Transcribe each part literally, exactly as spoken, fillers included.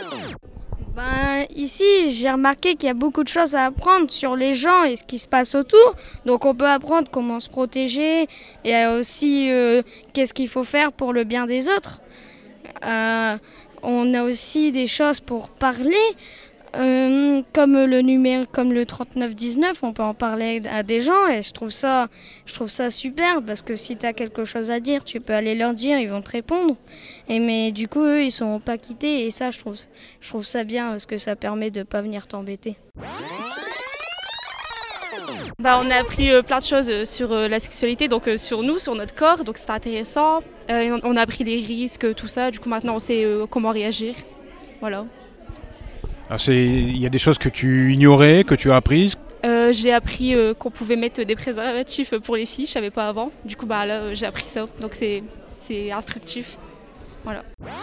Ben, ici, j'ai remarqué qu'il y a beaucoup de choses à apprendre sur les gens et ce qui se passe autour. Donc on peut apprendre comment se protéger et aussi euh, qu'est-ce qu'il faut faire pour le bien des autres. Euh, on a aussi des choses pour parler, euh, comme le numéro, comme le trente-neuf dix-neuf, on peut en parler à des gens et je trouve ça, je trouve ça super parce que si tu as quelque chose à dire, tu peux aller leur dire, ils vont te répondre. Et mais du coup, eux, ils sont pas quittés et ça, je trouve, je trouve ça bien parce que ça permet de pas venir t'embêter. Bah, on a appris euh, plein de choses euh, sur euh, la sexualité, donc euh, sur nous, sur notre corps, donc c'était intéressant. Euh, on, on a appris les risques, tout ça, du coup maintenant on sait euh, comment réagir. Voilà. Alors c'est, il y a des choses que tu ignorais, que tu as apprises. Euh, j'ai appris euh, qu'on pouvait mettre des préservatifs pour les filles, je savais pas avant. Du coup bah là euh, j'ai appris ça, donc c'est, c'est instructif. Voilà.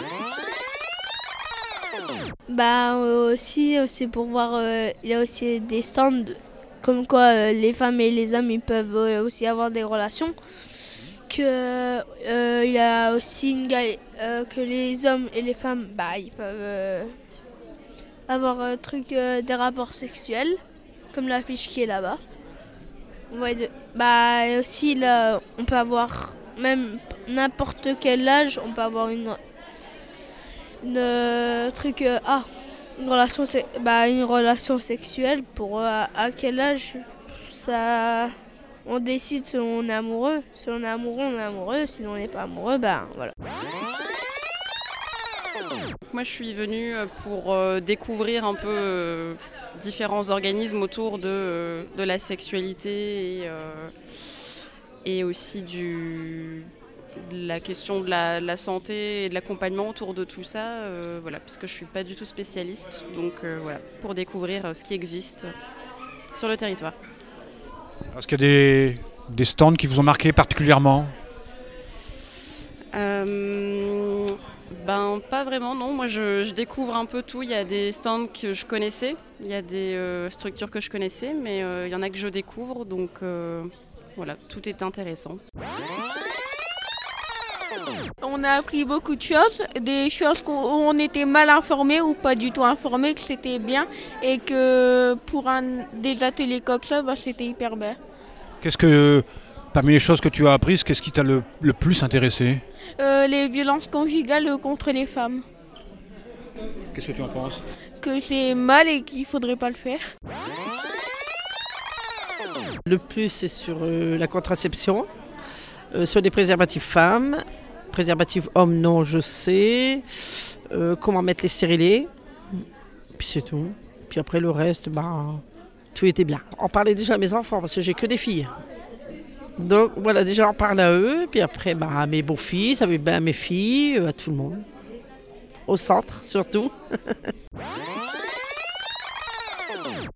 Bah euh, aussi euh, c'est pour voir, euh, il y a aussi des stands comme quoi euh, les femmes et les hommes ils peuvent euh, aussi avoir des relations. Que euh, il y a aussi une gal- euh, que les hommes et les femmes bah ils peuvent euh, avoir un truc euh, des rapports sexuels comme l'affiche qui est là-bas. Ouais, de, bah et aussi là on peut avoir même n'importe quel âge, on peut avoir une une euh, truc euh, ah une relation se- bah une relation sexuelle pour euh, à, à quel âge ça on décide si on est amoureux. Si on est amoureux, on est amoureux. Si on n'est pas amoureux, ben voilà. Moi, je suis venue pour euh, découvrir un peu euh, différents organismes autour de, euh, de la sexualité et, euh, et aussi du, de la question de la, de la santé et de l'accompagnement autour de tout ça. Euh, voilà, parce que je ne suis pas du tout spécialiste. Donc euh, voilà, pour découvrir euh, ce qui existe sur le territoire. Est-ce qu'il y a des, des stands qui vous ont marqué particulièrement ? Euh, ben pas vraiment, non. Moi je, je découvre un peu tout. Il y a des stands que je connaissais, il y a des euh, structures que je connaissais, mais euh, il y en a que je découvre, donc euh, voilà, tout est intéressant. On a appris beaucoup de choses, des choses où on était mal informé ou pas du tout informé, que c'était bien et que pour un, des ateliers comme ça, bah, c'était hyper bien. Qu'est-ce que, parmi les choses que tu as apprises, qu'est-ce qui t'a le, le plus intéressé ? Euh, les violences conjugales contre les femmes, Qu'est-ce que tu en penses ? que c'est mal et qu'il faudrait pas le faire. Le plus, c'est sur euh, la contraception, euh, sur des préservatifs femmes, préservatifs hommes, non, je sais, euh, comment mettre les stérilés, puis c'est tout. Puis après, le reste, bah, tout était bien. On parlait déjà à mes enfants, parce que j'ai que des filles. Donc voilà, déjà on parle à eux, puis après bah, à mes beaux-fils, à mes, à mes filles, à tout le monde. Au centre surtout.